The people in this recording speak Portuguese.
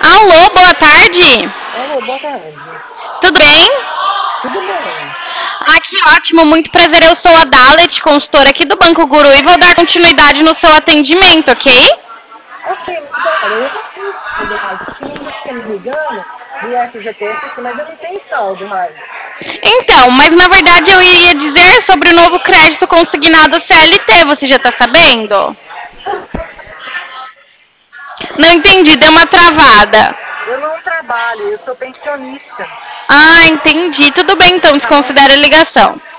Alô, boa tarde. Alô, boa tarde. Tudo bem? Tudo bem? Ah, que ótimo, muito prazer. Eu sou a Dalet, consultora aqui do Banco Guru e vou dar continuidade no seu atendimento, ok? Ok, mas olha, eu já fiz saldo mais. Esse número que tá me ligando do FGTS aqui, mas eu não tenho saldo mais. Então, mas na verdade eu iria dizer sobre o novo crédito consignado CLT, você já tá sabendo? Não entendi, deu uma travada. Eu não trabalho, eu sou pensionista, Ah, entendi. Tudo bem então, tá bom? desconsidera a ligação.